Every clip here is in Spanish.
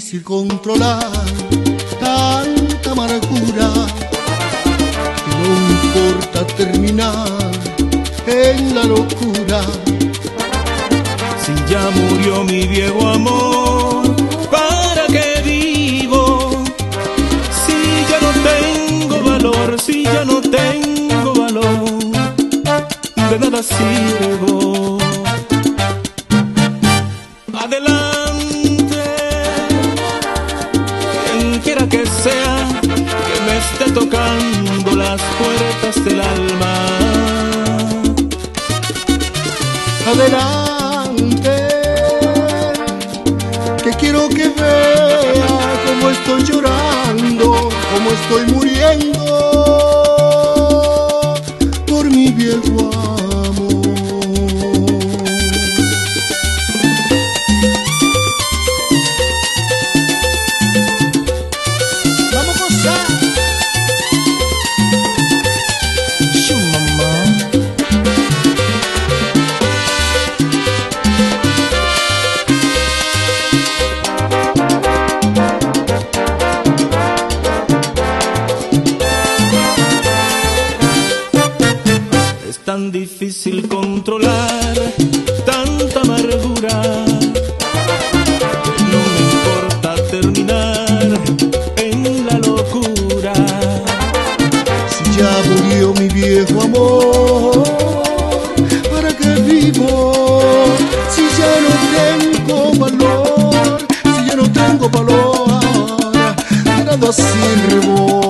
difícil controlar tanta amargura. No importa terminar en la locura. Si ya murió mi viejo amor, ¿para qué vivo? Si ya no tengo valor, si ya no tengo valor, de nada sirvo. Adelante, quien quiera que sea, que me esté tocando las puertas del alma. Adelante, que quiero que vea cómo estoy llorando, cómo estoy muriendo por mi viejo amor. Vamos a gozar. Tan difícil controlar tanta amargura, que no me importa terminar en la locura. Si ya murió mi viejo amor, ¿para qué vivo? Si ya no tengo valor, si ya no tengo valor, de nada sirvo.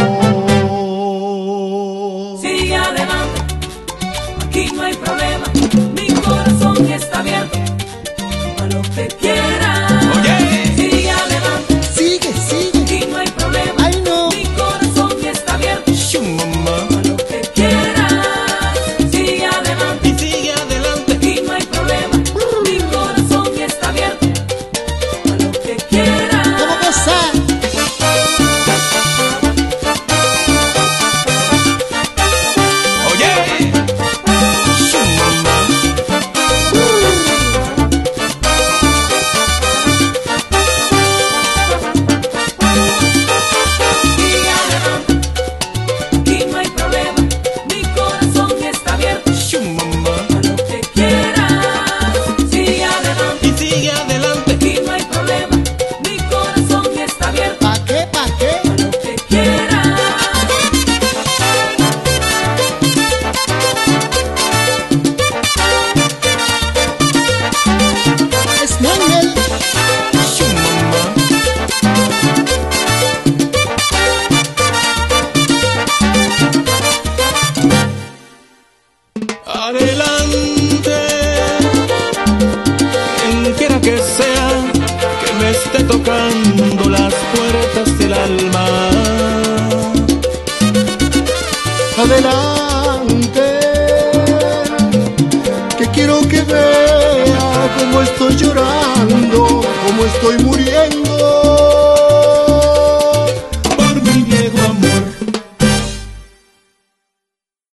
Aquí no hay problema, mi corazón está abierto a lo que quieras. Oye, sigue adelante, Sigue, sigue. aquí no hay problema. Ay, no. Mi corazón está abierto mamá. a lo que quieras. Sigue adelante, Y sigue adelante. aquí no hay problema. Mi corazón está abierto a lo que quieras. Vamos a gozar. Oye, Sigue adelante, aquí no hay problema. Mi corazón está abierto a lo que quieras. Sigue adelante, y sigue adelante. aquí no hay problema. Mi corazón está abierto ¿Pa' qué? ¿Pa' qué? a lo que quieras. Es Manuel. Adelante, quien quiera que sea, que me esté tocando las puertas del alma. Adelante, que quiero que vea cómo estoy llorando, cómo estoy muriendo